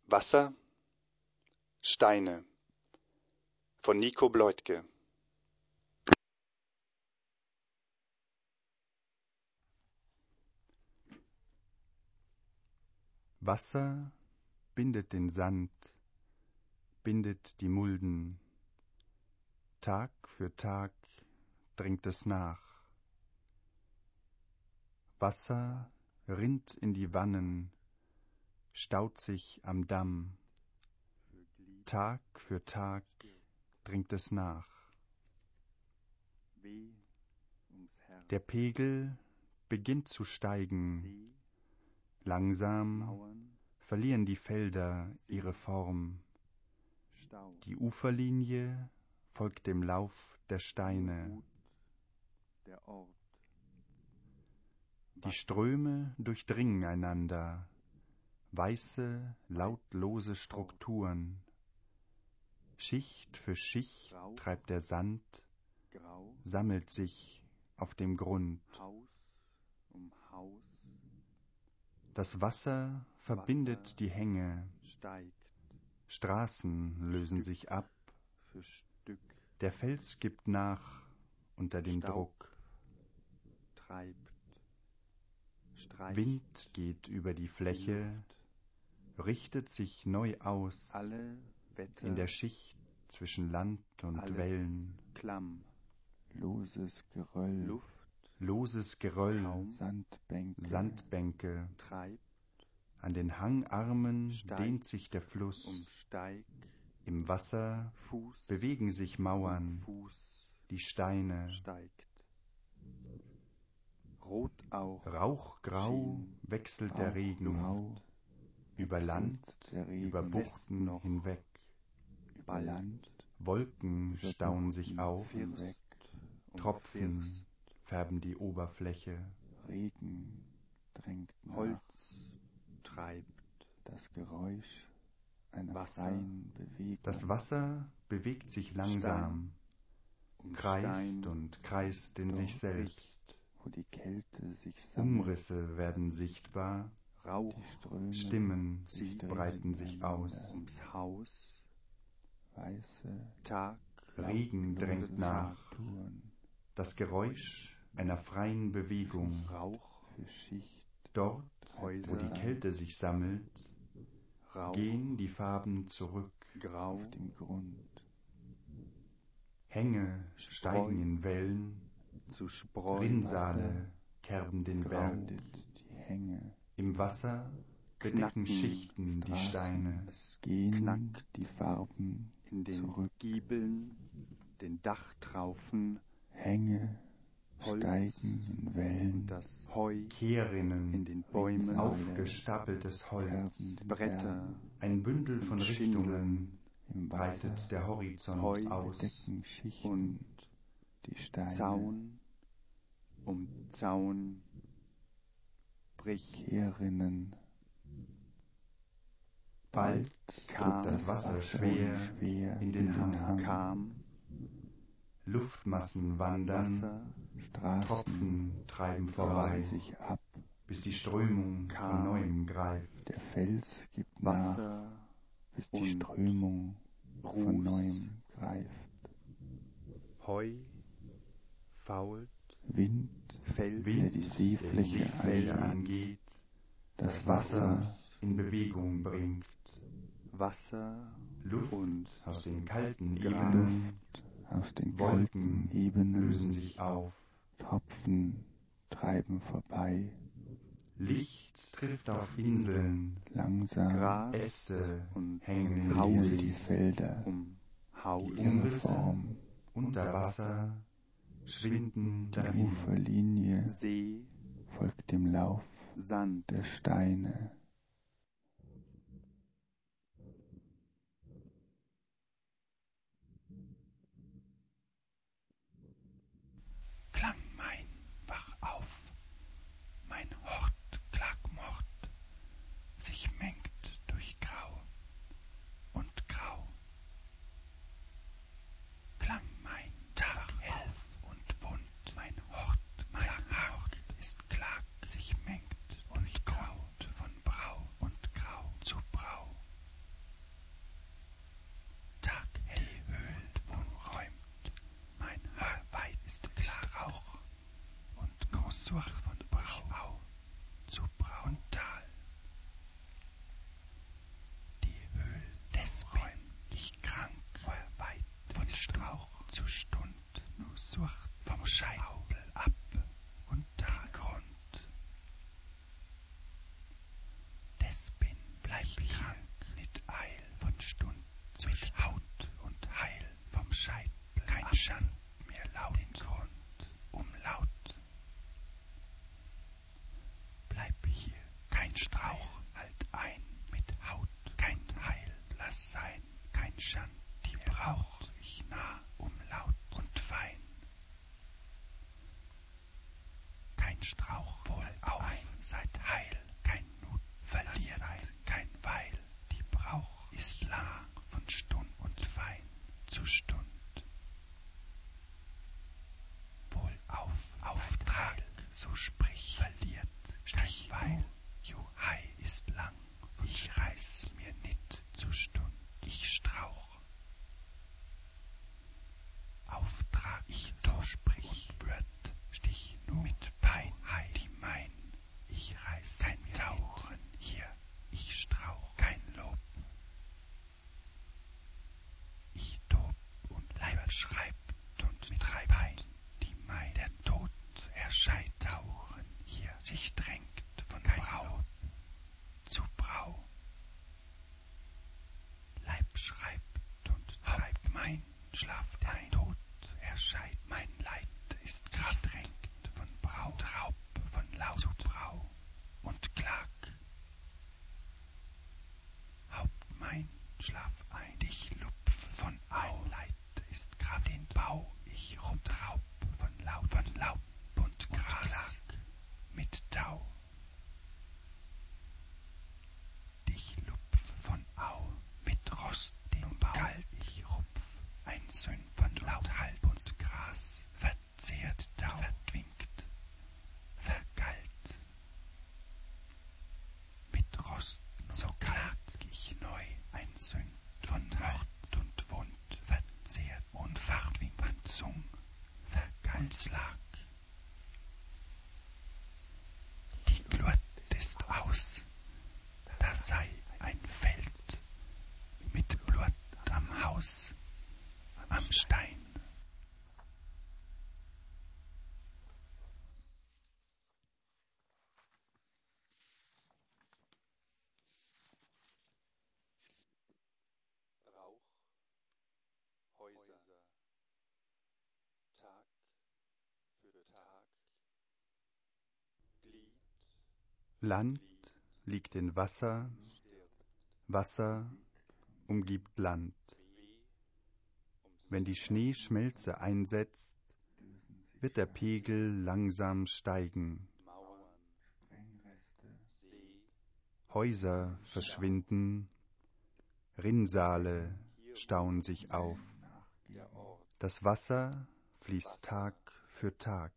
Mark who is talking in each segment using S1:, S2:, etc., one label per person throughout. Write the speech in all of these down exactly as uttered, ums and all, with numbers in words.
S1: Wasser, Steine von Nico Bleutke.
S2: Wasser bindet den Sand, bindet die Mulden. Tag für Tag dringt es nach. Wasser rinnt in die Wannen, staut sich am Damm. Tag für Tag dringt es nach. Der Pegel beginnt zu steigen. Langsam verlieren die Felder ihre Form. Die Uferlinie folgt dem Lauf der Steine. Die Ströme durchdringen einander, weiße, lautlose Strukturen. Schicht für Schicht treibt der Sand, sammelt sich auf dem Grund. Das Wasser verbindet die Hänge, Straßen lösen sich ab, der Fels gibt nach unter dem Druck. Wind geht über die Fläche, richtet sich neu aus in der Schicht zwischen Land und Wellen.
S3: Loses Geröll, Luft,
S2: loses Geröll,
S3: Sandbänke,
S2: Sandbänke. An den Hangarmen dehnt sich der Fluss. Im Wasser
S3: Fuß,
S2: bewegen sich Mauern,
S3: Fuß,
S2: die Steine.
S3: steigt. Rot auch,
S2: Rauchgrau
S3: schien,
S2: wechselt der Regen,
S3: Rauchgrau,
S2: über Land,
S3: der Regen
S2: über Buchten
S3: noch,
S2: hinweg.
S3: über Land,
S2: Wolken stauen sich auf,
S3: First
S2: Tropfen
S3: First,
S2: färben die Oberfläche.
S3: Regen drängt nach.
S1: Holz treibt.
S3: Das Geräusch einer
S1: Wasser.
S3: freien Bewegung.
S2: Das Wasser bewegt sich langsam,
S1: Und
S2: kreist
S1: Stein
S2: und kreist in sich selbst.
S3: Wo die Kälte sich sammelt.
S2: Umrisse werden sichtbar,
S1: Rauch
S3: Die Ströme
S2: Stimmen
S3: sich
S2: breiten sich aus.
S1: ums Haus.
S3: Weiße
S1: Tag,
S2: Regen drängt nach,
S3: Strukturen
S2: das Geräusch einer freien Bewegung.
S1: Rauch,
S3: für Schicht,
S2: Dort, wo
S1: Häuser,
S2: die Kälte sich sammelt,
S1: Rauch,
S2: gehen die Farben zurück.
S1: Grau,
S3: auf dem Grund.
S2: Hänge steigen in Wellen,
S1: zu Spreu,
S2: Rinnsale kerben den Berg.
S3: Bildet die Hänge.
S2: Im Wasser bedecken
S1: Knacken
S2: Schichten die Steine.
S1: es
S3: Gehen
S1: knackt
S3: die Farben
S1: in den
S3: zurück.
S1: Giebeln, den Dachtraufen,
S3: Hänge
S1: Holz
S3: steigen in Wellen.
S1: und das Heu in
S2: Kehrinnen,
S1: den Bäumen,
S2: aufgestapeltes Holz.
S3: färben den
S1: Bretter,
S3: Berg.
S2: Ein Bündel von
S1: und
S2: Richtungen
S3: Im
S2: breitet
S3: Wasser
S2: der Horizont
S1: Heu
S2: aus.
S3: bedecken Schichten
S1: und
S3: die Steine.
S1: Zaun um Zaun bricht.
S3: Kehrinnen.
S2: Bald
S1: kam
S2: drückt das Wasser schwer
S3: schwer
S2: in den Hang.
S1: kam
S2: Luftmassen wandern,
S1: Wasser,
S3: Straßen
S2: Tropfen treiben vorbei,
S3: sich ab.
S2: bis die Strömung von neuem greift.
S3: Der Fels gibt nach,
S1: Wasser,
S3: bis die
S1: und
S3: Strömung von
S1: Ruß,
S3: neuem greift.
S1: Heu, fault,
S3: Wind,
S1: Feld,
S3: der
S2: Wind,
S3: die
S2: der die
S3: Seefläche
S2: Seefelder
S3: angeht.
S2: angeht,
S3: Das
S2: das Wasser
S3: Wasser
S2: in Bewegung bringt.
S1: Wasser
S2: Luft
S1: und
S2: aus den kalten
S1: Gras,
S2: Ebenen,
S3: aus den
S2: Wolken
S3: kalten Ebenen.
S2: lösen sich auf.
S3: Tropfen treiben vorbei.
S2: Licht trifft auf Inseln,
S3: Langsam
S1: Gras
S2: Äste
S1: und
S2: hängen in
S3: verlieren
S1: Haus
S3: die
S2: See.
S3: Felder
S1: um Haus,
S2: Die
S3: ihre
S2: Umrisse
S3: Form.
S2: unter Wasser schwinden
S3: Die
S2: dahin.
S3: Uferlinie
S1: See,
S3: folgt dem Lauf
S1: Sand,
S3: der Steine.
S4: Klang mein, wach auf, mein Hort, Klagmord, sich mengt durch Grau und Grau. Klang mein, Tag hell und bunt, mein Hort, mein Hort ist Klag, sich mengt durch Grau von Brau. Sucht von Brau zu Brau und Tal. Die Höhl des Räum, ich krank, war weit von Strauch zu Stund, nur Sucht vom Scheitel ab und den Grund. Des bin bleib ich krank, nit eil von Stund zu Haut und Heil vom Scheitel kein Schand mehr laut den Grund umlaut. Bleib hier kein Strauch, halt ein mit Haut, kein Heil, lass sein, kein Schand, die brauch ich nah, um laut und fein. Kein Strauch wohl auf, seid heil, kein Mut verliert sein, kein Weil, die brauch ist lang von Stund und fein zu Stund. Wohl auf, Auftrag, so sprich, verliert, kein Weil, Juhai ist lang, ich reiß mir nit zu Stund, ich strauch. Auftrag, ich so sprich, wird, stich nur mit Pein, Hei, die mein, ich reiß kein Tauchen hier, ich strauch, kein Lob. Ich tob und Leib schreibt und treib ein, die mein, der Tod erscheint, tauchen hier, sich drängt von Brau zu Brau. Leib schreibt und treibt mein, Schlaf der Tod erscheint, mein Leid ist sich drängt von Brau, Traub von Laut zu Brau und Klag. Haupt mein, schlaf ein, dich lupf von Au, Leid ist grad den Bau, ich rumtraub von Laut, von Laub und Gras mit Tau. Dich lupf von Au, mit Rost den Bau, kalt, ich rupf, ein Sünn von Laut, Halb und Gras, verzehrt Tau, verdwingt, vergalt. Mit Rost so kalt ich neu, ein Sünn von Mord und Wund, verzehrt und verdwingt, Zung, vergalt und Slag. Die Glut ist aus, da sei ein Feld mit Blut am Haus, am Stein.
S1: Rauch, Häuser, Tag für Tag, Glied,
S2: Land liegt in Wasser, Wasser umgibt Land. Wenn die Schneeschmelze einsetzt, wird der Pegel langsam steigen.
S1: Mauern, See,
S2: Häuser verschwinden, Rinnsale stauen sich auf.
S1: der Ort,
S2: Das Wasser fließt Tag für Tag.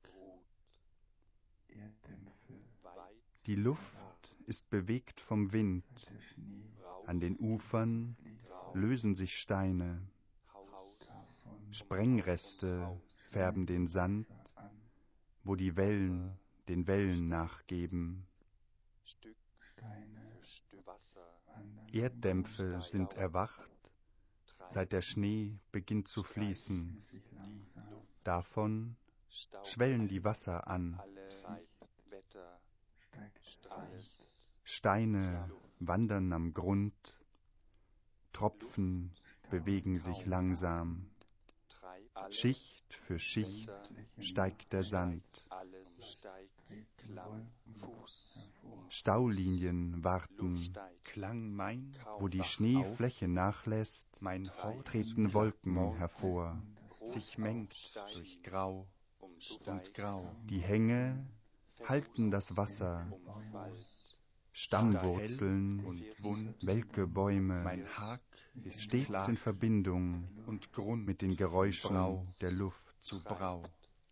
S1: weit,
S2: Die Luft ist bewegt vom Wind.
S1: Rauch,
S2: An den Ufern
S1: Grau,
S2: lösen sich Steine.
S1: Haus,
S2: Sprengreste färben den Sand, wo die Wellen den Wellen nachgeben.
S1: Stück für Stück, Wasser,
S2: Erddämpfe sind erwacht, seit der Schnee beginnt zu fließen. Davon
S1: Staub,
S2: schwellen die Wasser an.
S1: alle Wetter, alles,
S2: Steine wandern am Grund, Tropfen bewegen sich langsam.
S1: treibt, alles,
S2: Schicht für Schicht steigt der Sand.
S1: alles steigt, Klamm, Fuß,
S2: Staulinien warten,
S1: steigt,
S2: Klang mein,
S1: kaum
S2: wo die
S1: wach
S2: Schneefläche nachlässt, mein
S1: Hort
S2: treten Wolken hervor,
S1: auf,
S2: sich mengt
S1: steigt,
S2: durch Grau
S1: umsteigt,
S2: und Grau. Die Hänge halten das Wasser,
S1: umfallt,
S2: Stammwurzeln
S1: und
S2: und welke Bäume,
S1: mein Hag ist
S2: stets
S1: klar
S2: in Verbindung
S1: und Grund
S2: mit den Geräuschen
S1: Brau
S2: der Luft.
S1: zu Brau.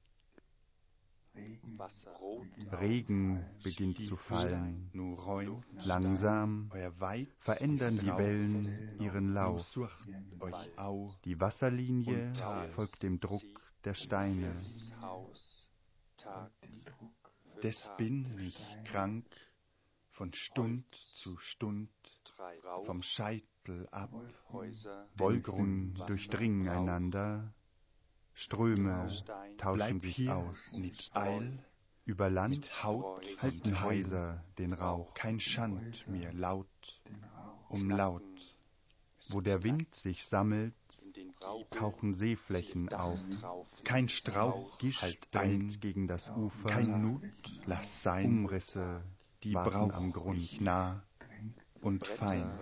S1: Wasser, Rot,
S2: Regen beginnt zu fallen.
S1: nur räumt,
S2: Langsam
S1: euer Weib
S2: verändern
S1: ist
S2: die
S1: Rauch,
S2: Wellen ihren Lauf.
S1: sucht euch au,
S2: Die Wasserlinie
S1: und Tal
S2: folgt dem Druck der Steine.
S1: Haus, Tag
S2: Des bin ich krank, von Stund zu Stund, vom Scheitel ab, Wollgrund durchdringen einander, Ströme tauschen sich aus, mit Eil, über Land, Haut halten Häuser den Rauch, kein Schand mehr laut um laut. Wo der Wind sich sammelt, tauchen Seeflächen auf, kein Strauch gischt ein gegen das Ufer, kein Nut, lass sein, Umrisse, die brauch am Grund nah und fein.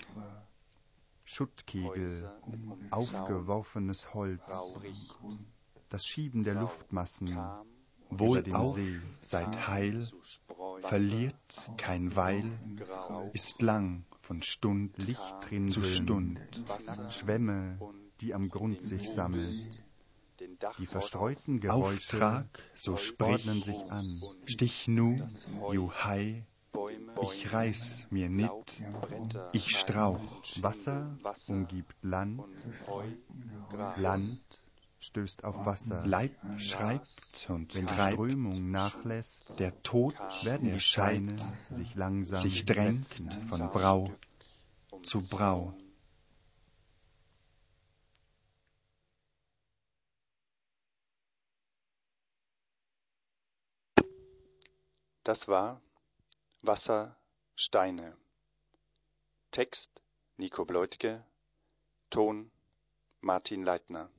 S2: Schuttkegel, aufgeworfenes Holz, das Schieben der Luftmassen, wohl dem See, seid heil, verliert kein Weil, ist lang von Stund zu Stund, Schwämme, die am Grund sich sammeln. Die verstreuten Geräusche Auftrag, so ordnen sich an. Stich nu, juhai, ich reiß mir nit, ich strauch. Wasser umgibt Land, Land stößt auf Wasser. Leib schreibt und wenn die Strömung nachlässt, der Tod werden die Scheine sich langsam sich drängt von Brau zu Brau.
S1: Das war Wasser, Steine. Text Nico Bleutke, Ton Martin Leitner.